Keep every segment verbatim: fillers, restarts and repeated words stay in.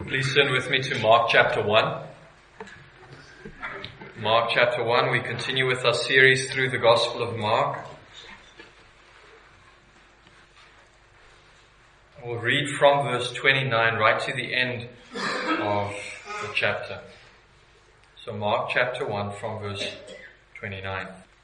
Please turn with me to Mark chapter one. Mark chapter one, we continue with our series through the Gospel of Mark. We'll read from verse twenty-nine right to the end of the chapter. So Mark chapter one from verse twenty-nine.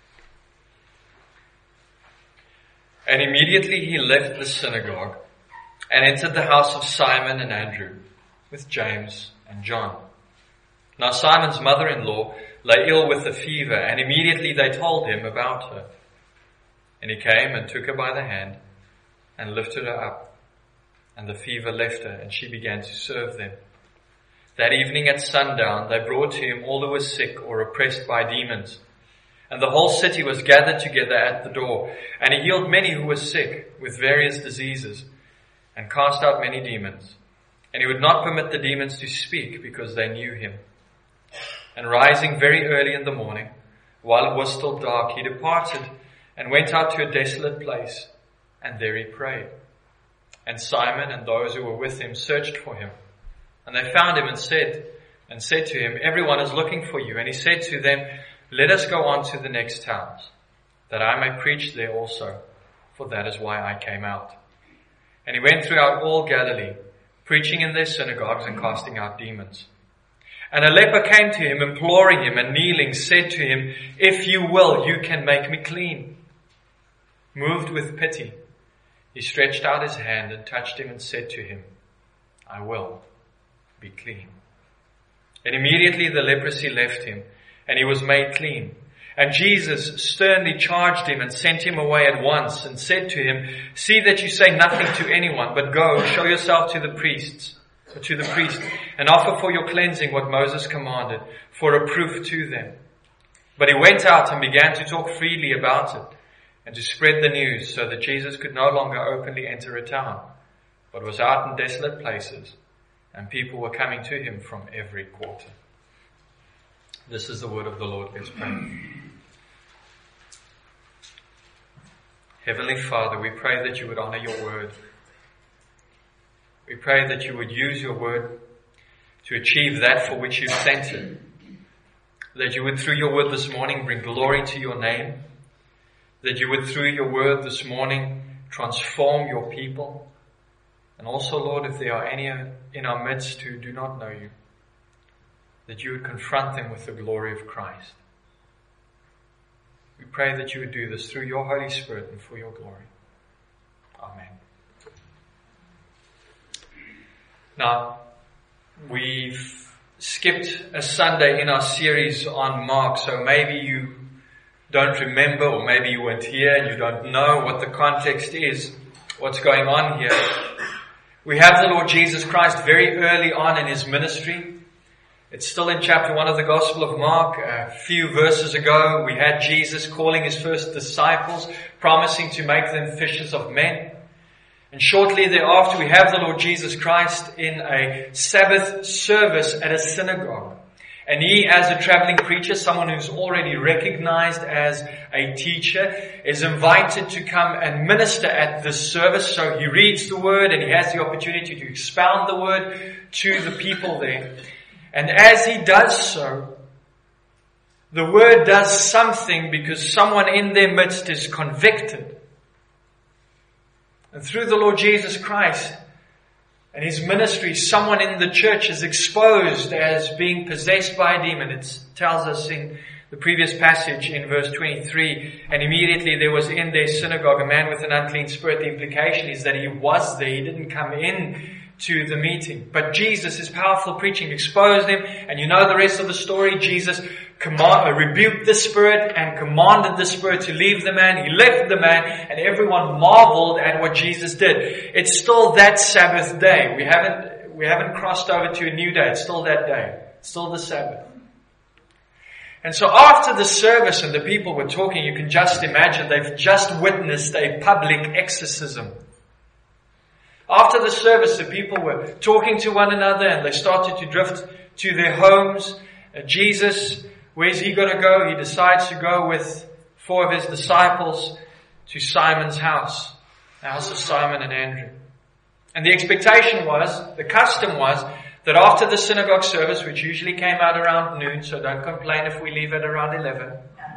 And immediately he left the synagogue and entered the house of Simon and Andrew with James and John. Now Simon's mother-in-law lay ill with a fever, and immediately they told him about her. And he came and took her by the hand and lifted her up, and the fever left her, and she began to serve them. That evening at sundown they brought to him all who were sick or oppressed by demons. And the whole city was gathered together at the door, and he healed many who were sick with various diseases, and cast out many demons. And he would not permit the demons to speak, because they knew him. And rising very early in the morning, while it was still dark, he departed and went out to a desolate place, and there he prayed. And Simon and those who were with him searched for him. And they found him and said, and said to him, "Everyone is looking for you." And he said to them, "Let us go on to the next towns, that I may preach there also, for that is why I came out." And he went throughout all Galilee, preaching in their synagogues and casting out demons. And a leper came to him, imploring him, and kneeling said to him, "If you will, you can make me clean." Moved with pity, he stretched out his hand and touched him and said to him, "I will, be clean." And immediately the leprosy left him, and he was made clean. And Jesus sternly charged him and sent him away at once, and said to him, "See that you say nothing to anyone, but go, show yourself to the priests, or to the priest, and offer for your cleansing what Moses commanded, for a proof to them." But he went out and began to talk freely about it, and to spread the news, so that Jesus could no longer openly enter a town, but was out in desolate places, and people were coming to him from every quarter. This is the word of the Lord. Let's pray. Heavenly Father, we pray that you would honor your word. We pray that you would use your word to achieve that for which you sent it. That you would, through your word this morning, bring glory to your name. That you would, through your word this morning, transform your people. And also, Lord, if there are any in our midst who do not know you, that you would confront them with the glory of Christ. We pray that you would do this through your Holy Spirit and for your glory. Amen. Now, we've skipped a Sunday in our series on Mark, so maybe you don't remember, or maybe you weren't here and you don't know what the context is, what's going on here. We have the Lord Jesus Christ very early on in his ministry. It's still in chapter one of the Gospel of Mark. A few verses ago, we had Jesus calling his first disciples, promising to make them fishers of men. And shortly thereafter, we have the Lord Jesus Christ in a Sabbath service at a synagogue. And he, as a traveling preacher, someone who's already recognized as a teacher, is invited to come and minister at this service. So he reads the word and he has the opportunity to expound the word to the people there. And as he does so, the word does something, because someone in their midst is convicted. And through the Lord Jesus Christ and his ministry, someone in the church is exposed as being possessed by a demon. It tells us in the previous passage in verse twenty-three, and immediately there was in their synagogue a man with an unclean spirit. The implication is that he was there. He didn't come in to the meeting. But Jesus, his powerful preaching, exposed him. And you know the rest of the story. Jesus command, uh, rebuked the spirit and commanded the spirit to leave the man. He left the man, and everyone marveled at what Jesus did. It's still that Sabbath day. We haven't, we haven't crossed over to a new day. It's still that day. It's still the Sabbath. And so after the service and the people were talking, you can just imagine they've just witnessed a public exorcism. After the service, the people were talking to one another and they started to drift to their homes. Uh, Jesus, where's he going to go? He decides to go with four of his disciples to Simon's house, the house of Simon and Andrew. And the expectation was, the custom was, that after the synagogue service, which usually came out around noon, so don't complain if we leave at around eleven,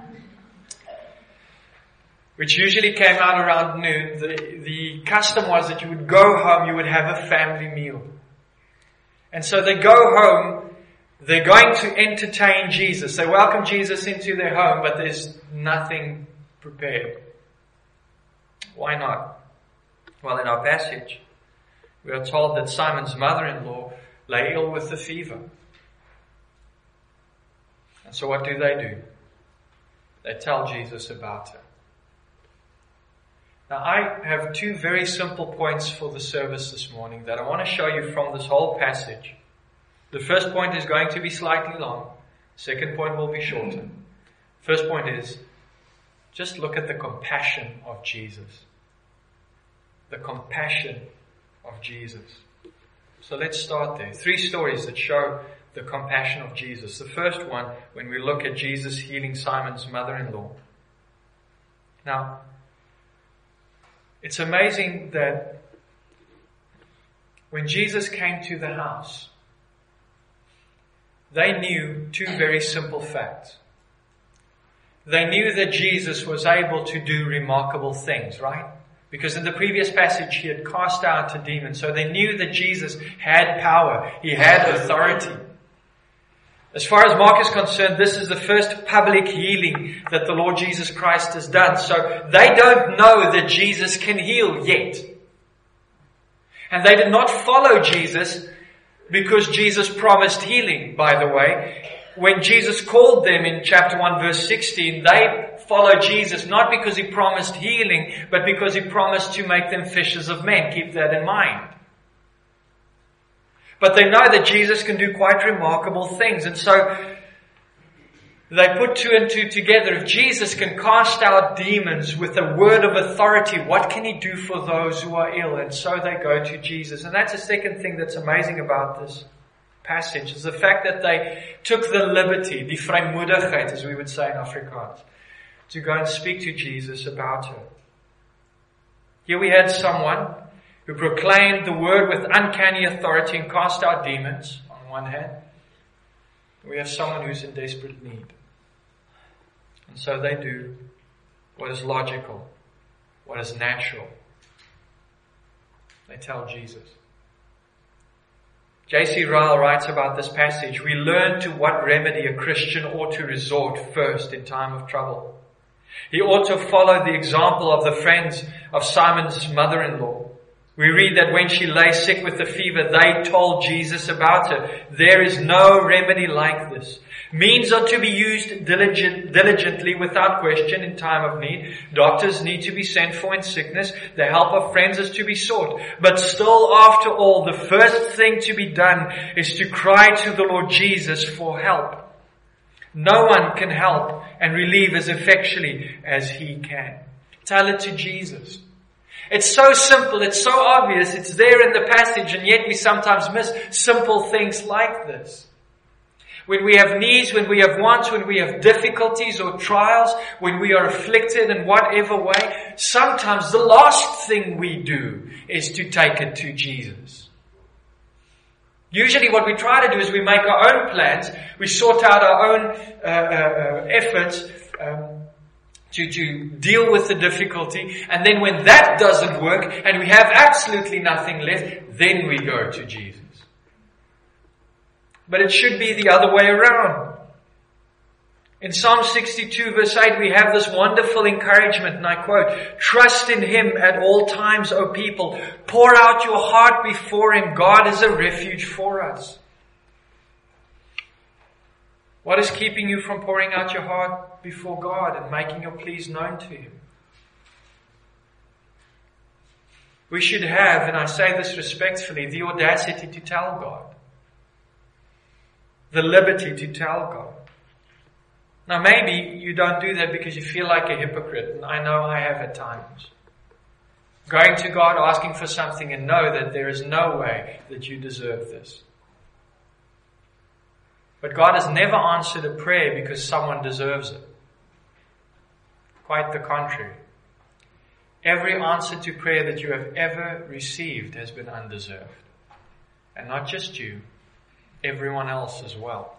which usually came out around noon, the, the custom was that you would go home, you would have a family meal. And so they go home, they're going to entertain Jesus. They welcome Jesus into their home, but there's nothing prepared. Why not? Well, in our passage, we are told that Simon's mother-in-law lay ill with the fever. And so what do they do? They tell Jesus about her. Now, I have two very simple points for the service this morning that I want to show you from this whole passage. The first point is going to be slightly long. Second point will be shorter. First point is, just look at the compassion of Jesus. The compassion of Jesus. So let's start there. Three stories that show the compassion of Jesus. The first one, when we look at Jesus healing Simon's mother-in-law. Now, it's amazing that when Jesus came to the house, they knew two very simple facts. They knew that Jesus was able to do remarkable things, right? Because in the previous passage, he had cast out a demon. So they knew that Jesus had power. He had authority. As far as Mark is concerned, this is the first public healing that the Lord Jesus Christ has done. So they don't know that Jesus can heal yet. And they did not follow Jesus because Jesus promised healing, by the way. When Jesus called them in chapter one verse sixteen, they followed Jesus not because he promised healing, but because he promised to make them fishers of men. Keep that in mind. But they know that Jesus can do quite remarkable things. And so they put two and two together. If Jesus can cast out demons with a word of authority, what can he do for those who are ill? And so they go to Jesus. And that's the second thing that's amazing about this passage, is the fact that they took the liberty, die vrymoedigheid, as we would say in Afrikaans, to go and speak to Jesus about her. Here we had someone who proclaimed the word with uncanny authority and cast out demons, on one hand. We have someone who's in desperate need. And so they do what is logical, what is natural. They tell Jesus. J C Ryle writes about this passage, we learn to what remedy a Christian ought to resort first in time of trouble. He ought to follow the example of the friends of Simon's mother-in-law. We read that when she lay sick with the fever, they told Jesus about her. There is no remedy like this. Means are to be used diligent, diligently without question in time of need. Doctors need to be sent for in sickness. The help of friends is to be sought. But still, after all, the first thing to be done is to cry to the Lord Jesus for help. No one can help and relieve as effectually as he can. Tell it to Jesus. It's so simple, it's so obvious, it's there in the passage, and yet we sometimes miss simple things like this. When we have needs, when we have wants, when we have difficulties or trials, when we are afflicted in whatever way, sometimes the last thing we do is to take it to Jesus. Usually what we try to do is we make our own plans, we sort out our own uh, uh, efforts, um, To, to deal with the difficulty, and then when that doesn't work and we have absolutely nothing left, then we go to Jesus. But it should be the other way around. In Psalm sixty-two verse eight we have this wonderful encouragement, and I quote, "Trust in Him at all times, O people. Pour out your heart before Him. God is a refuge for us." What is keeping you from pouring out your heart before God and making your pleas known to Him? We should have, and I say this respectfully, the audacity to tell God. The liberty to tell God. Now maybe you don't do that because you feel like a hypocrite, and I know I have at times. Going to God, asking for something, and know that there is no way that you deserve this. But God has never answered a prayer because someone deserves it. Quite the contrary. Every answer to prayer that you have ever received has been undeserved. And not just you, everyone else as well.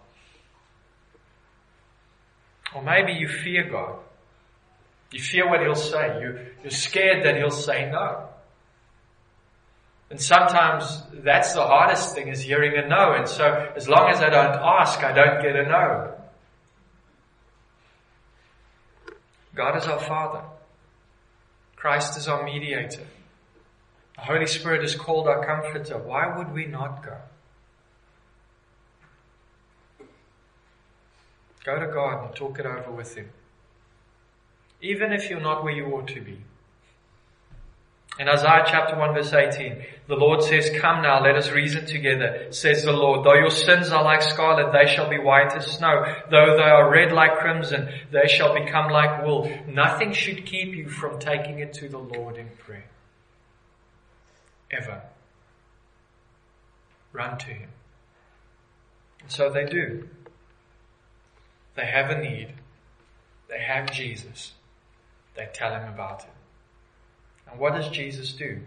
Or maybe you fear God. You fear what He'll say. You, you're scared that He'll say no. And sometimes that's the hardest thing, is hearing a no. And so as long as I don't ask, I don't get a no. God is our Father. Christ is our mediator. The Holy Spirit is called our comforter. Why would we not go? Go to God and talk it over with Him. Even if you're not where you ought to be. In Isaiah chapter one verse eighteen, the Lord says, "Come now, let us reason together, says the Lord. Though your sins are like scarlet, they shall be white as snow. Though they are red like crimson, they shall become like wool." Nothing should keep you from taking it to the Lord in prayer. Ever. Run to Him. And so they do. They have a need. They have Jesus. They tell Him about it. And what does Jesus do?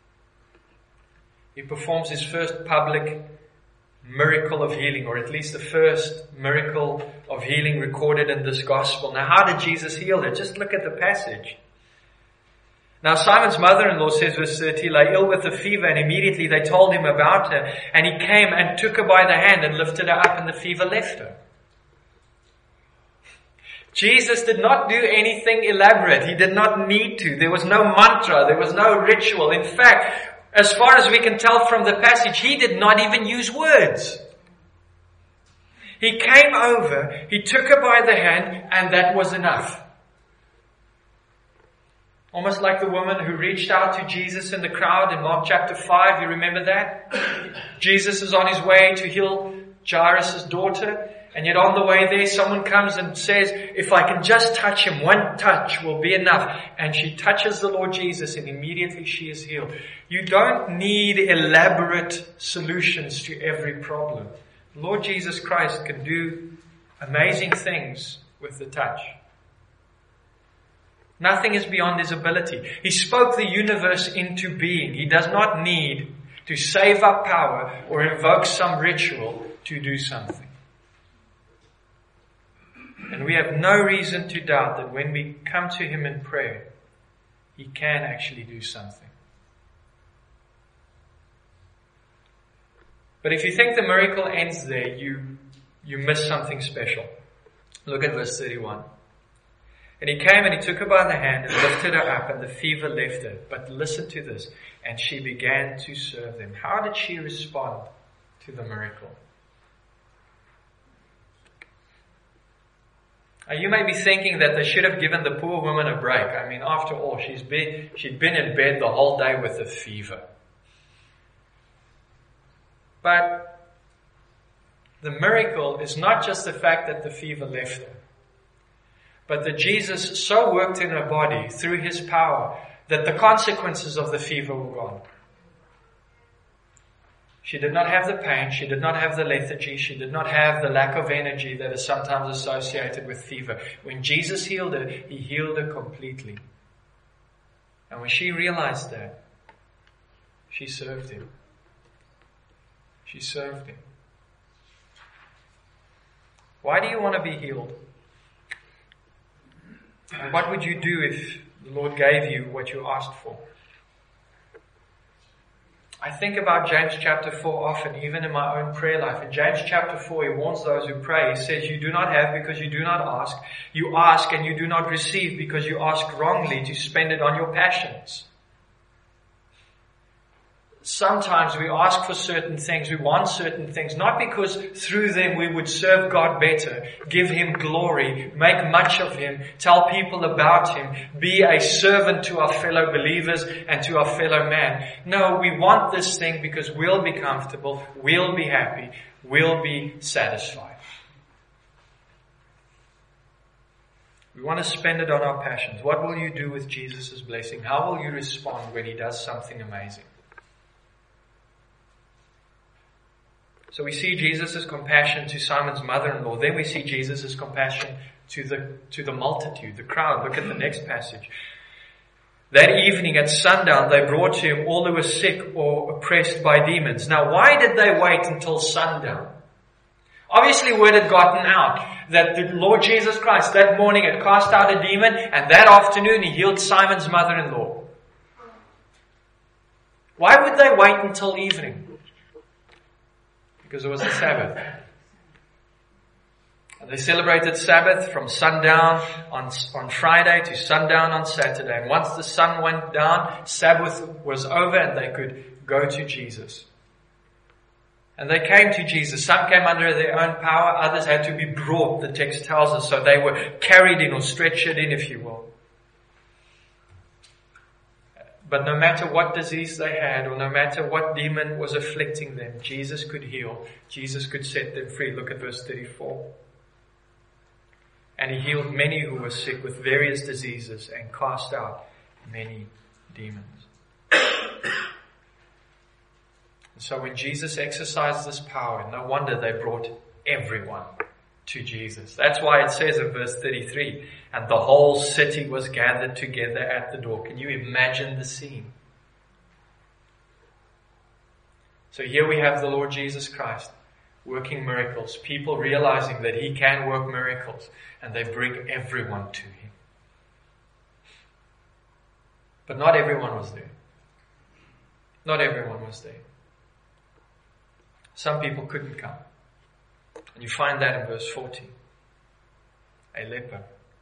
He performs His first public miracle of healing, or at least the first miracle of healing recorded in this gospel. Now, how did Jesus heal her? Just look at the passage. Now, Simon's mother-in-law, says verse thirty, lay ill with a fever, and immediately they told him about her. And he came and took her by the hand and lifted her up, and the fever left her. Jesus did not do anything elaborate. He did not need to. There was no mantra. There was no ritual. In fact, as far as we can tell from the passage, He did not even use words. He came over, He took her by the hand, and that was enough. Almost like the woman who reached out to Jesus in the crowd in Mark chapter five. You remember that? Jesus is on His way to heal Jairus' daughter. And yet on the way there, someone comes and says, "If I can just touch Him, one touch will be enough." And she touches the Lord Jesus, and immediately she is healed. You don't need elaborate solutions to every problem. Lord Jesus Christ can do amazing things with the touch. Nothing is beyond His ability. He spoke the universe into being. He does not need to save up power or invoke some ritual to do something. And we have no reason to doubt that when we come to Him in prayer, He can actually do something. But if you think the miracle ends there, you, you miss something special. Look at verse thirty-one. And He came and He took her by the hand and lifted her up, and the fever left her. But listen to this. And she began to serve them. How did she respond to the miracle? Now, you may be thinking that they should have given the poor woman a break. I mean, after all, she's been, she'd been in bed the whole day with a fever. But the miracle is not just the fact that the fever left her, but that Jesus so worked in her body through His power that the consequences of the fever were gone. She did not have the pain, she did not have the lethargy, she did not have the lack of energy that is sometimes associated with fever. When Jesus healed her, He healed her completely. And when she realized that, she served Him. She served Him. Why do you want to be healed? And what would you do if the Lord gave you what you asked for? I think about James chapter four often, even in my own prayer life. In James chapter four, he warns those who pray. He says, "You do not have because you do not ask. You ask and you do not receive because you ask wrongly to spend it on your passions." Sometimes we ask for certain things, we want certain things, not because through them we would serve God better, give Him glory, make much of Him, tell people about Him, be a servant to our fellow believers and to our fellow man. No, we want this thing because we'll be comfortable, we'll be happy, we'll be satisfied. We want to spend it on our passions. What will you do with Jesus' blessing? How will you respond when He does something amazing? So we see Jesus' compassion to Simon's mother-in-law. Then we see Jesus' compassion to the, to the multitude, the crowd. Look at the next passage. That evening at sundown, they brought to Him all who were sick or oppressed by demons. Now, why did they wait until sundown? Obviously word had gotten out that the Lord Jesus Christ that morning had cast out a demon, and that afternoon he healed Simon's mother-in-law. Why would they wait until evening? Because it was the Sabbath. And they celebrated Sabbath from sundown on, on Friday to sundown on Saturday. And once the sun went down, Sabbath was over and they could go to Jesus. And they came to Jesus. Some came under their own power. Others had to be brought, the text tells us. So they were carried in or stretchered in, if you will. But no matter what disease they had, or no matter what demon was afflicting them, Jesus could heal. Jesus could set them free. Look at verse thirty-four. And he healed many who were sick with various diseases and cast out many demons. And so when Jesus exercised this power, no wonder they brought everyone to Jesus. That's why it says in verse thirty-three, and the whole city was gathered together at the door. Can you imagine the scene? So here we have the Lord Jesus Christ working miracles, people realizing that he can work miracles, and they bring everyone to him. But not everyone was there. Not everyone was there. Some people couldn't come. And you find that in verse fourteen. A leper.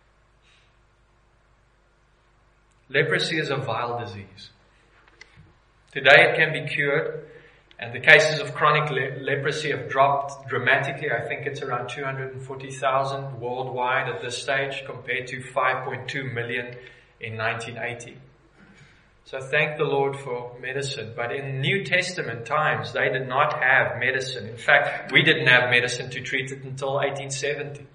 Leprosy is a vile disease. Today it can be cured, and the cases of chronic le- leprosy have dropped dramatically. I think it's around two hundred forty thousand worldwide at this stage compared to five point two million in nineteen eighty. So thank the Lord for medicine. But in New Testament times, they did not have medicine. In fact, we didn't have medicine to treat it until eighteen seventy.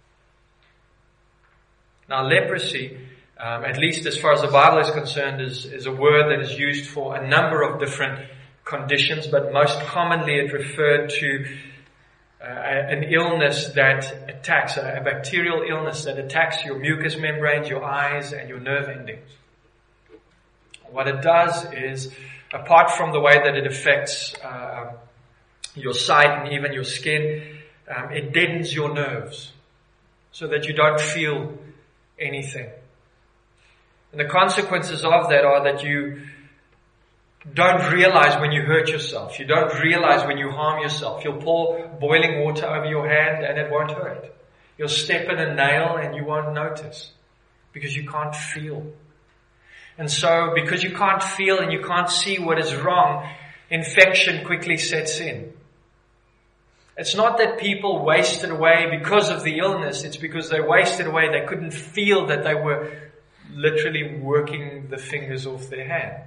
Now leprosy, um, at least as far as the Bible is concerned, is, is a word that is used for a number of different conditions, but most commonly it referred to uh, an illness that attacks, a, a bacterial illness that attacks your mucous membranes, your eyes, and your nerve endings. What it does is, apart from the way that it affects uh, your sight and even your skin, um, it deadens your nerves so that you don't feel anything. And the consequences of that are that you don't realize when you hurt yourself. You don't realize when you harm yourself. You'll pour boiling water over your hand and it won't hurt. You'll step in a nail and you won't notice because you can't feel. And so, because you can't feel and you can't see what is wrong, infection quickly sets in. It's not that people wasted away because of the illness. It's because they wasted away. They couldn't feel that they were literally working the fingers off their hands.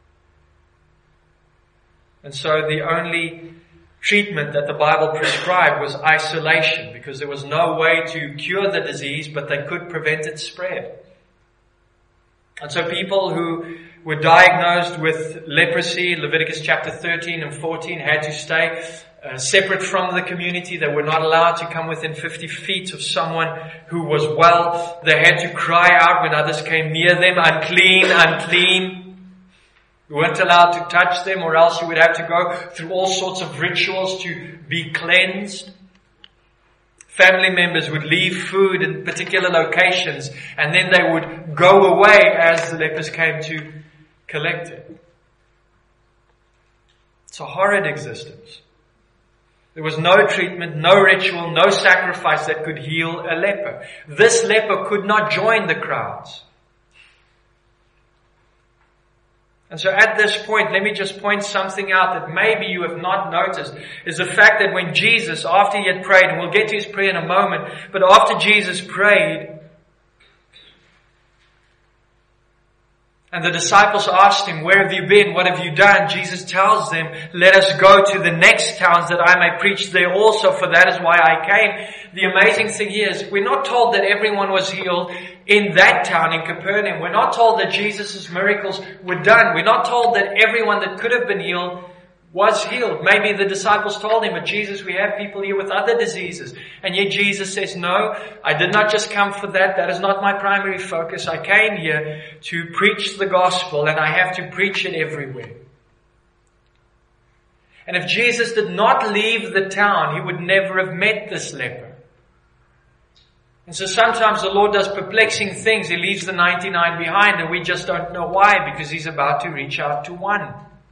And so the only treatment that the Bible prescribed was isolation, because there was no way to cure the disease, but they could prevent its spread. And so people who were diagnosed with leprosy, Leviticus chapter thirteen and fourteen, had to stay uh, separate from the community. They were not allowed to come within fifty feet of someone who was well. They had to cry out when others came near them, unclean, unclean. You weren't allowed to touch them, or else you would have to go through all sorts of rituals to be cleansed. Family members would leave food in particular locations, and then they would go away as the lepers came to collect it. It's a horrid existence. There was no treatment, no ritual, no sacrifice that could heal a leper. This leper could not join the crowds. And so at this point, let me just point something out that maybe you have not noticed, is the fact that when Jesus, after he had prayed, and we'll get to his prayer in a moment, but after Jesus prayed, and the disciples asked him, "Where have you been? What have you done?" Jesus tells them, "Let us go to the next towns that I may preach there also, for that is why I came." The amazing thing here is we're not told that everyone was healed in that town, in Capernaum. We're not told that Jesus' miracles were done. We're not told that everyone that could have been healed was healed. Maybe the disciples told him, "But Jesus, we have people here with other diseases." And yet Jesus says, "No, I did not just come for that. That is not my primary focus. I came here to preach the gospel, and I have to preach it everywhere." And if Jesus did not leave the town, he would never have met this leper. And so sometimes the Lord does perplexing things. He leaves the ninety-nine behind and we just don't know why, because he's about to reach out to one.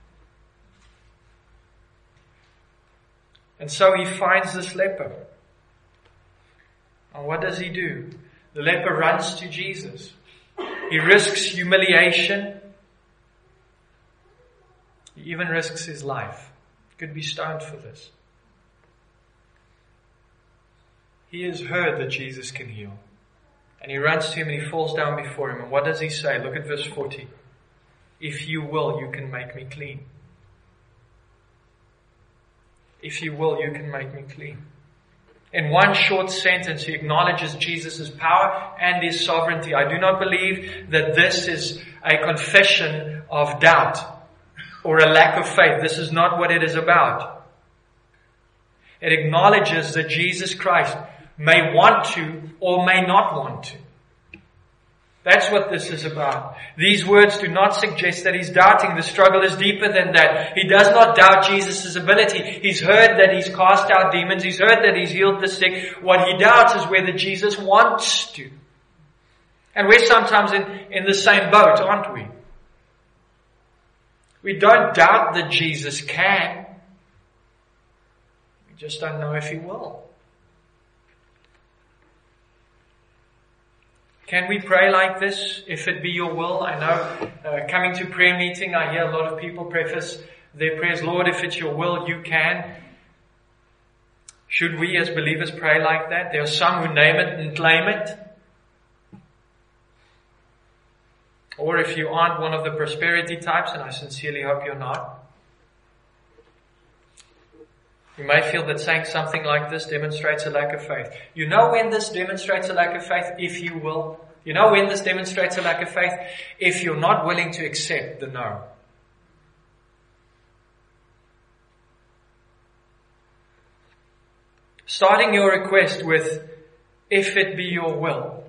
And so he finds this leper. And what does he do? The leper runs to Jesus. He risks humiliation. He even risks his life. He could be stoned for this. He has heard that Jesus can heal. And he runs to him and he falls down before him. And what does he say? Look at verse forty. If you will, you can make me clean. If you will, you can make me clean. In one short sentence, he acknowledges Jesus' power and his sovereignty. I do not believe that this is a confession of doubt or a lack of faith. This is not what it is about. It acknowledges that Jesus Christ may want to or may not want to. That's what this is about. These words do not suggest that he's doubting. The struggle is deeper than that. He does not doubt Jesus' ability. He's heard that he's cast out demons. He's heard that he's healed the sick. What he doubts is whether Jesus wants to. And we're sometimes in, in the same boat, aren't we? We don't doubt that Jesus can. We just don't know if he will. Can we pray like this, if it be your will? I know, uh, coming to prayer meeting, I hear a lot of people preface their prayers, Lord, if it's your will, you can. Should we as believers pray like that? There are some who name it and claim it. Or if you aren't one of the prosperity types, and I sincerely hope you're not, you may feel that saying something like this demonstrates a lack of faith. You know when this demonstrates a lack of faith, if you will? You know when this demonstrates a lack of faith? If you're not willing to accept the no. Starting your request with, if it be your will,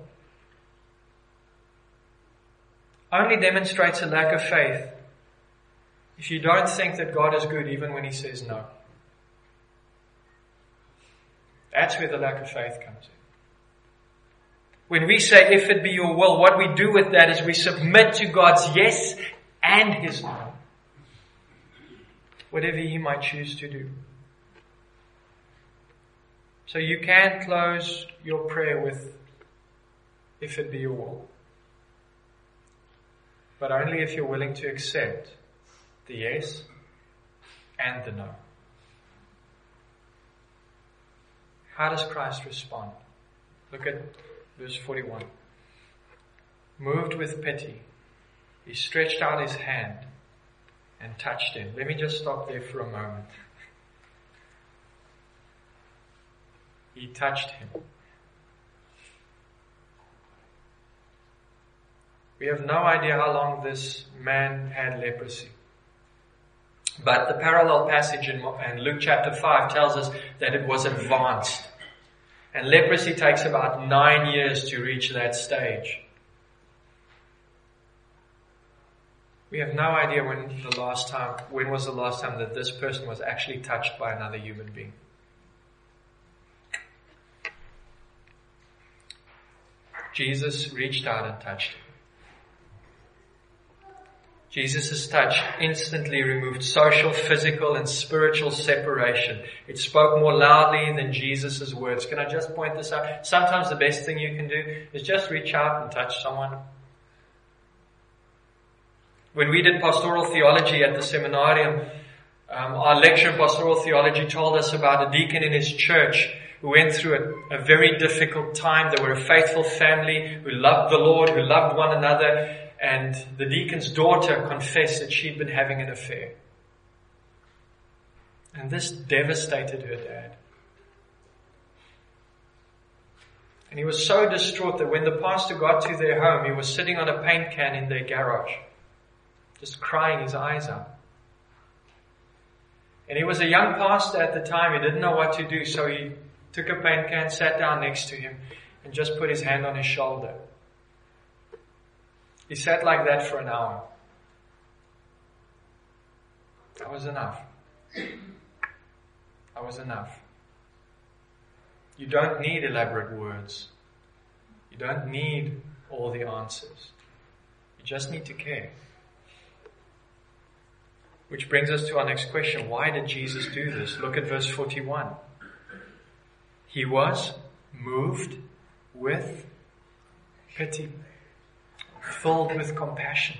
only demonstrates a lack of faith if you don't think that God is good even when he says no. That's where the lack of faith comes in. When we say, if it be your will, what we do with that is we submit to God's yes and his no. Whatever he might choose to do. So you can close your prayer with, if it be your will. But only if you're willing to accept the yes and the no. How does Christ respond? Look at verse forty-one. Moved with pity, he stretched out his hand and touched him. Let me just stop there for a moment. He touched him. We have no idea how long this man had leprosy. But the parallel passage in Luke chapter five tells us that it was advanced. And leprosy takes about nine years to reach that stage. We have no idea when the last time, when was the last time that this person was actually touched by another human being. Jesus reached out and touched him. Jesus' touch instantly removed social, physical, and spiritual separation. It spoke more loudly than Jesus' words. Can I just point this out? Sometimes the best thing you can do is just reach out and touch someone. When we did pastoral theology at the seminarium, um, our lecturer in pastoral theology told us about a deacon in his church who went through a, a very difficult time. They were a faithful family who loved the Lord, who loved one another. And the deacon's daughter confessed that she'd been having an affair. And this devastated her dad. And he was so distraught that when the pastor got to their home, he was sitting on a paint can in their garage, just crying his eyes out. And he was a young pastor at the time. He didn't know what to do, so he took a paint can, sat down next to him, and just put his hand on his shoulder. He sat like that for an hour. That was enough. was enough. You don't need elaborate words. You don't need all the answers. You just need to care. Which brings us to our next question. Why did Jesus do this? Look at verse forty-one. He was moved with pity, filled with compassion.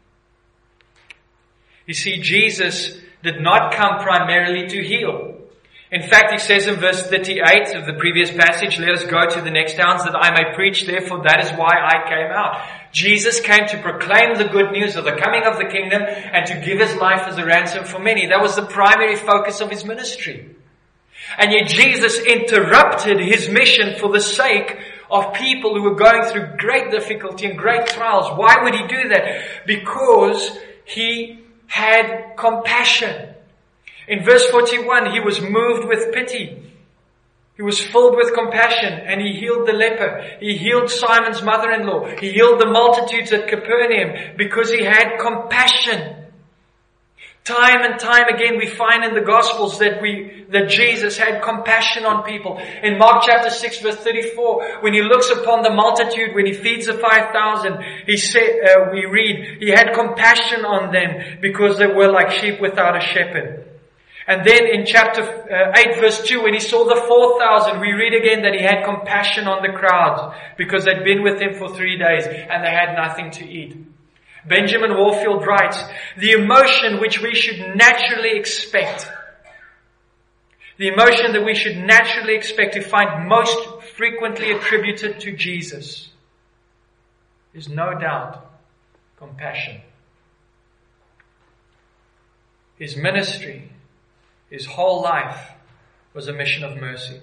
You see, Jesus did not come primarily to heal. In fact, he says in verse thirty-eight of the previous passage, let us go to the next towns that I may preach, therefore that is why I came out. Jesus came to proclaim the good news of the coming of the kingdom and to give his life as a ransom for many. That was the primary focus of his ministry. And yet Jesus interrupted his mission for the sake of people who were going through great difficulty and great trials. Why would he do that? Because he had compassion. In verse forty-one, he was moved with pity. He was filled with compassion and he healed the leper. He healed Simon's mother-in-law. He healed the multitudes at Capernaum because he had compassion. Time and time again we find in the Gospels that we, that Jesus had compassion on people. In Mark chapter six verse thirty-four, when he looks upon the multitude, when he feeds the five thousand, he said, uh, we read, he had compassion on them because they were like sheep without a shepherd. And then in chapter eight verse two, when he saw the four thousand, we read again that he had compassion on the crowds because they'd been with him for three days and they had nothing to eat. Benjamin Warfield writes, the emotion which we should naturally expect, the emotion that we should naturally expect to find most frequently attributed to Jesus is no doubt compassion. His ministry, his whole life was a mission of mercy,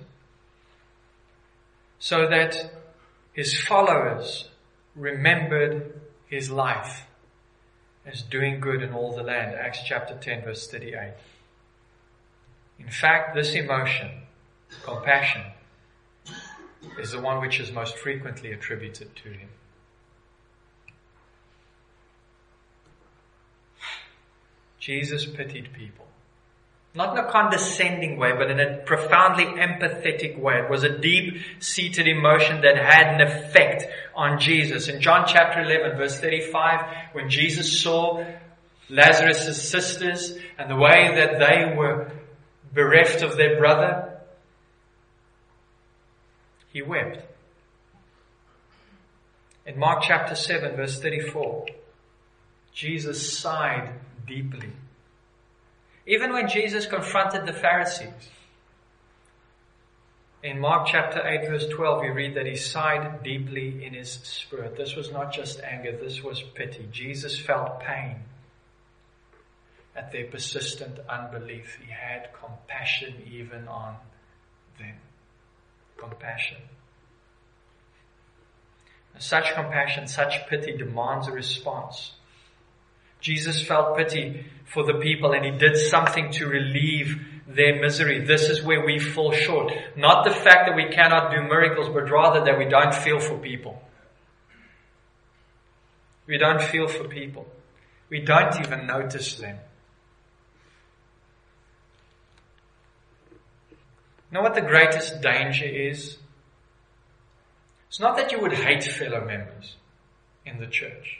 so that his followers remembered his life as doing good in all the land. Acts chapter ten verse thirty-eight. In fact, this emotion, compassion, is the one which is most frequently attributed to him. Jesus pitied people. Not in a condescending way, but in a profoundly empathetic way. It was a deep-seated emotion that had an effect on Jesus. In John chapter eleven, verse thirty-five, when Jesus saw Lazarus' sisters and the way that they were bereft of their brother, he wept. In Mark chapter seven, verse thirty-four, Jesus sighed deeply. Even when Jesus confronted the Pharisees, in Mark chapter eight verse twelve, we read that he sighed deeply in his spirit. This was not just anger, this was pity. Jesus felt pain at their persistent unbelief. He had compassion even on them. Compassion. Such compassion, such pity demands a response. Jesus felt pity for the people and he did something to relieve their misery. This is where we fall short. Not the fact that we cannot do miracles, but rather that we don't feel for people. We don't feel for people. We don't even notice them. You know what the greatest danger is? It's not that you would hate fellow members in the church.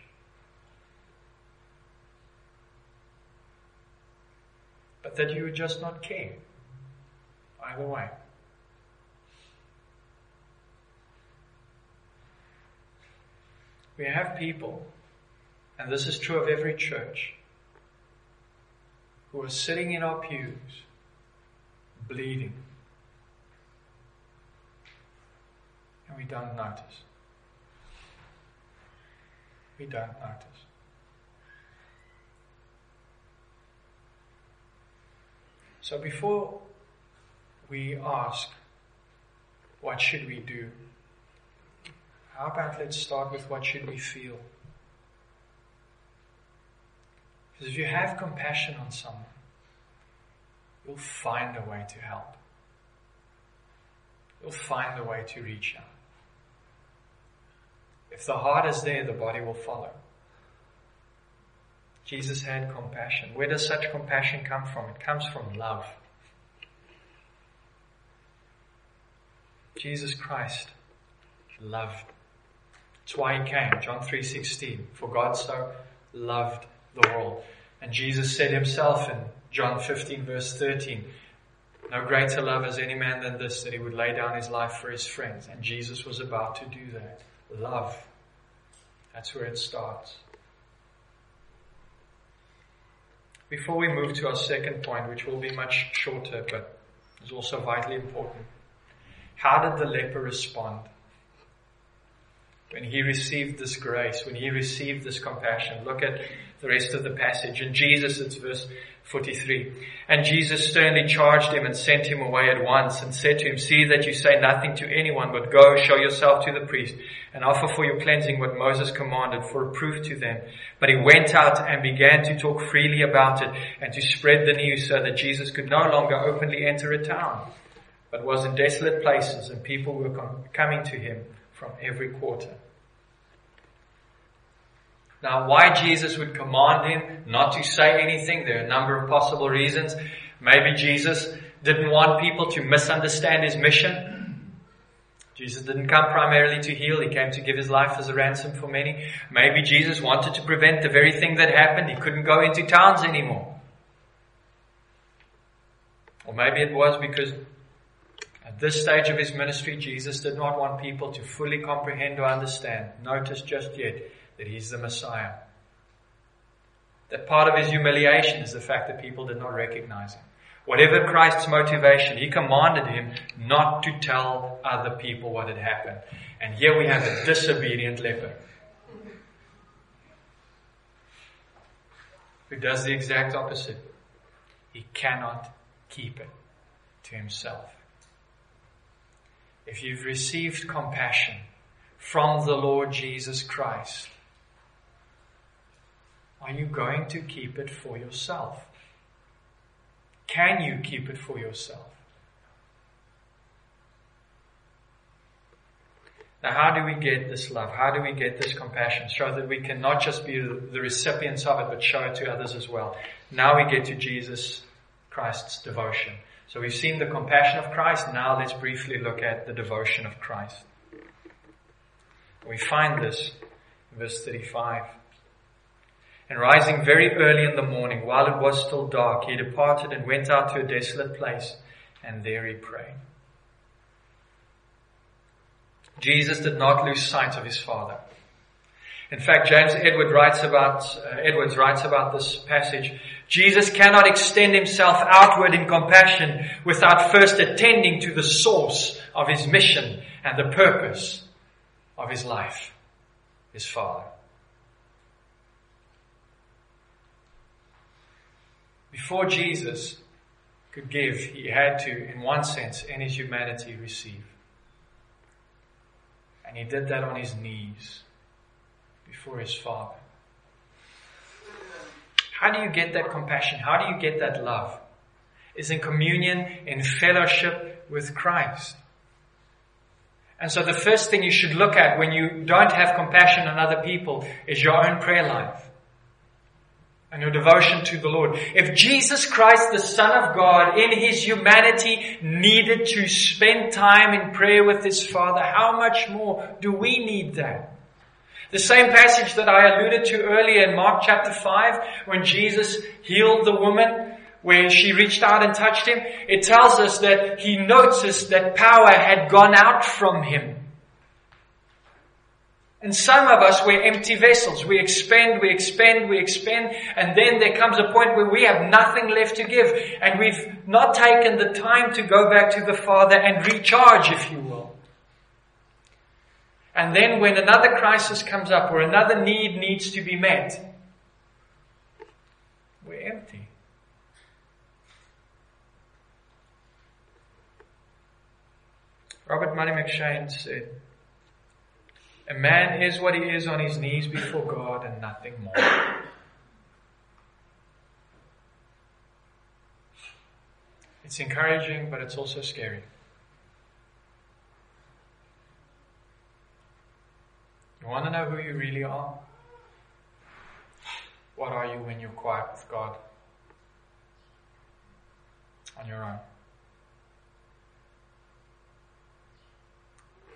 But that you would just not care. Either way. We have people, and this is true of every church, who are sitting in our pews, bleeding. And we don't notice. We don't notice. So before we ask, what should we do? How about let's start with what should we feel? Because if you have compassion on someone, you'll find a way to help. You'll find a way to reach out. If the heart is there, the body will follow. Jesus had compassion. Where does such compassion come from? It comes from love. Jesus Christ loved. That's why he came. John three sixteen. For God so loved the world. And Jesus said himself in John fifteen verse thirteen, no greater love has any man than this, that he would lay down his life for his friends. And Jesus was about to do that. Love. That's where it starts. Before we move to our second point, which will be much shorter, but is also vitally important. How did the leper respond when he received this grace, when he received this compassion? Look at the rest of the passage. In Jesus, it's verse forty-three. And Jesus sternly charged him and sent him away at once and said to him, see that you say nothing to anyone, but go, show yourself to the priest and offer for your cleansing what Moses commanded for a proof to them. But he went out and began to talk freely about it and to spread the news, so that Jesus could no longer openly enter a town, but was in desolate places, and people were com- coming to him from every quarter. Now, why Jesus would command him not to say anything, there are a number of possible reasons. Maybe Jesus didn't want people to misunderstand his mission. Jesus didn't come primarily to heal. He came to give his life as a ransom for many. Maybe Jesus wanted to prevent the very thing that happened. He couldn't go into towns anymore. Or maybe it was because at this stage of his ministry, Jesus did not want people to fully comprehend or understand. Notice just yet that he's the Messiah. That part of his humiliation is the fact that people did not recognize him. Whatever Christ's motivation, he commanded him not to tell other people what had happened. And here we have a disobedient leper who does the exact opposite. He cannot keep it to himself. If you've received compassion from the Lord Jesus Christ, are you going to keep it for yourself? Can you keep it for yourself? Now, how do we get this love? How do we get this compassion? So that we can not just be the recipients of it, but show it to others as well. Now we get to Jesus Christ's devotion. So we've seen the compassion of Christ. Now let's briefly look at the devotion of Christ. We find this in verse thirty-five. And rising very early in the morning, while it was still dark, he departed and went out to a desolate place, and there he prayed. Jesus did not lose sight of his Father. In fact, James Edward writes about, uh, Edwards writes about this passage. Jesus cannot extend himself outward in compassion without first attending to the source of his mission and the purpose of his life, his Father. Before Jesus could give, he had to, in one sense, in his humanity, receive. And he did that on his knees before his Father. How do you get that compassion? How do you get that love? It's in communion, in fellowship with Christ. And so the first thing you should look at when you don't have compassion on other people is your own prayer life and your devotion to the Lord. If Jesus Christ, the Son of God, in his humanity needed to spend time in prayer with his Father, how much more do we need that? The same passage that I alluded to earlier in Mark chapter five, when Jesus healed the woman, where she reached out and touched him, it tells us that he noticed that power had gone out from him. And some of us, we're empty vessels. We expend, we expend, we expend, and then there comes a point where we have nothing left to give. And we've not taken the time to go back to the Father and recharge, if you will. And then when another crisis comes up or another need needs to be met, we're empty. Robert Money McShane said, a man is what he is on his knees before God and nothing more. It's encouraging, but it's also scary. You want to know who you really are? What are you when you're quiet with God? On your own.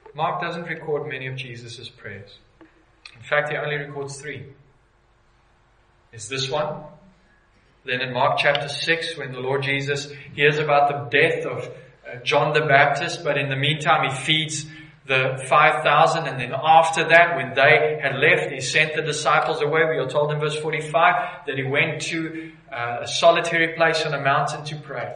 Mark doesn't record many of Jesus' prayers. In fact, he only records three. It's this one. Then in Mark chapter six, when the Lord Jesus hears about the death of uh, John the Baptist, but in the meantime he feeds the five thousand, and then after that, when they had left, he sent the disciples away. We are told in verse forty-five that he went to uh, a solitary place on a mountain to pray.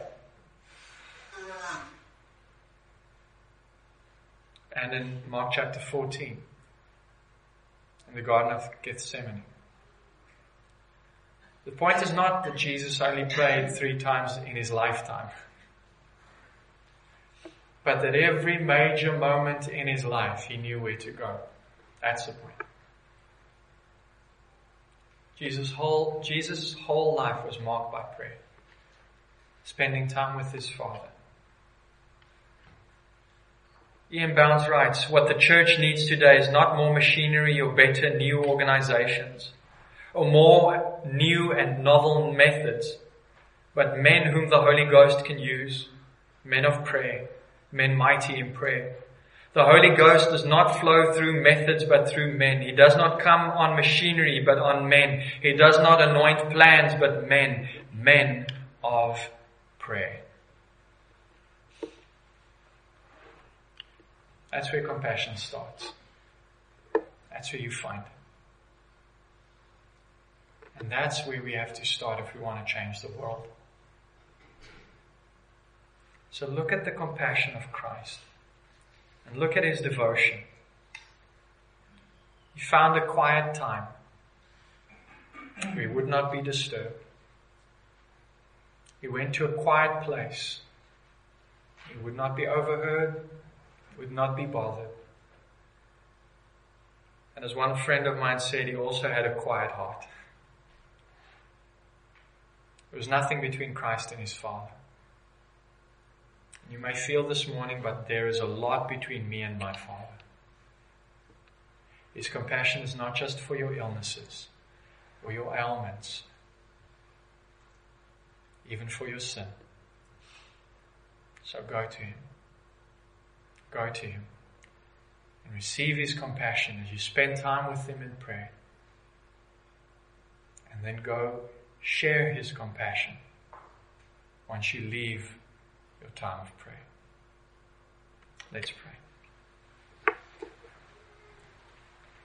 And in Mark chapter fourteen, in the Garden of Gethsemane. The point is not that Jesus only prayed three times in his lifetime, but that every major moment in his life he knew where to go. That's the point. Jesus' whole, Jesus' whole life was marked by prayer, spending time with his Father. Ian Bounds writes, what the church needs today is not more machinery or better new organizations, or more new and novel methods, but men whom the Holy Ghost can use, men of prayer, men mighty in prayer. The Holy Ghost does not flow through methods but through men. He does not come on machinery but on men. He does not anoint plans but men, men of prayer. That's where compassion starts. That's where you find it. And that's where we have to start if we want to change the world. So look at the compassion of Christ. And look at his devotion. He found a quiet time where he would not be disturbed. He went to a quiet place. He would not be overheard, would not be bothered. And as one friend of mine said, he also had a quiet heart. There was nothing between Christ and his Father. You may feel this morning, but there is a lot between me and my Father. His compassion is not just for your illnesses or your ailments, even for your sin. So go to him. Go to him and receive his compassion as you spend time with him in prayer. And then go share his compassion once you leave your time of prayer. Let's pray.